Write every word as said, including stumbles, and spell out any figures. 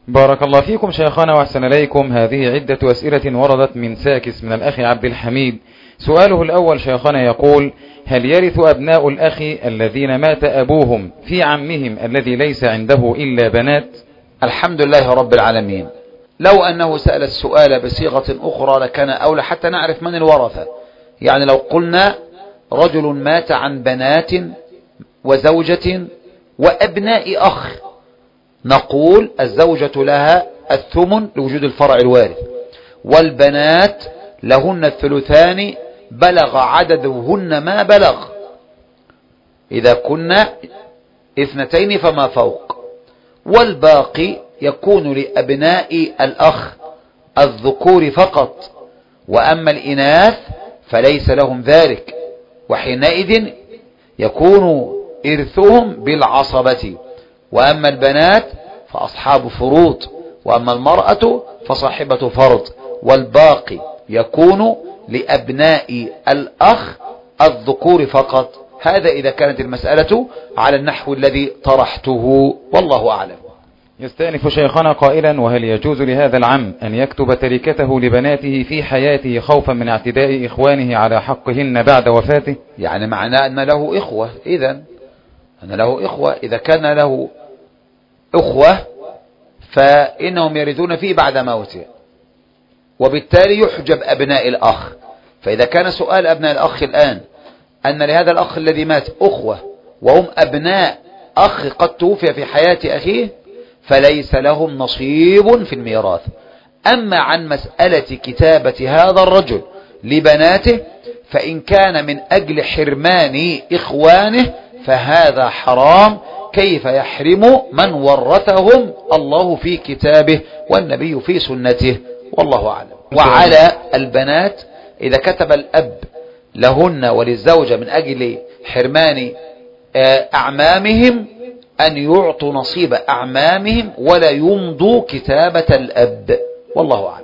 بارك الله فيكم شيخنا وأحسن إليكم. هذه عدة أسئلة وردت من ساكس من الأخ عبد الحميد. سؤاله الأول شيخنا يقول: هل يرث أبناء الأخ الذين مات أبوهم في عمهم الذي ليس عنده إلا بنات؟ الحمد لله رب العالمين. لو أنه سأل السؤال بصيغة أخرى لكان أولى حتى نعرف من الورثة. يعني لو قلنا رجل مات عن بنات وزوجة وأبناء أخ، نقول الزوجة لها الثمن لوجود الفرع الوارث، والبنات لهن الثلثان بلغ عددهن ما بلغ، إذا كنا اثنتين فما فوق، والباقي يكون لأبناء الأخ الذكور فقط، وأما الإناث فليس لهم ذلك، وحينئذ يكون إرثهم بالعصبة. وأما البنات فأصحاب فروض، وأما المرأة فصاحبة فرض، والباقي يكون لأبناء الأخ الذكور فقط. هذا إذا كانت المسألة على النحو الذي طرحته، والله أعلم. يستأنف شيخنا قائلا: وهل يجوز لهذا العم أن يكتب تركته لبناته في حياته خوفا من اعتداء إخوانه على حقهن بعد وفاته؟ يعني معناه أن له إخوة، إذن أن له إخوة، إذا كان له أخوة فإنهم يرثون فيه بعد موته، وبالتالي يحجب أبناء الأخ. فإذا كان سؤال أبناء الأخ الآن أن لهذا الأخ الذي مات أخوة وهم أبناء أخ قد توفي في حياة أخيه، فليس لهم نصيب في الميراث. أما عن مسألة كتابة هذا الرجل لبناته فإن كان من أجل حرمان إخوانه فهذا حرام. كيف يحرم من ورثهم الله في كتابه والنبي في سنته، والله أعلم. وعلى البنات إذا كتب الأب لهن وللزوجة من أجل حرمان أعمامهم أن يعطوا نصيب أعمامهم ولا يمضوا كتابة الأب، والله أعلم.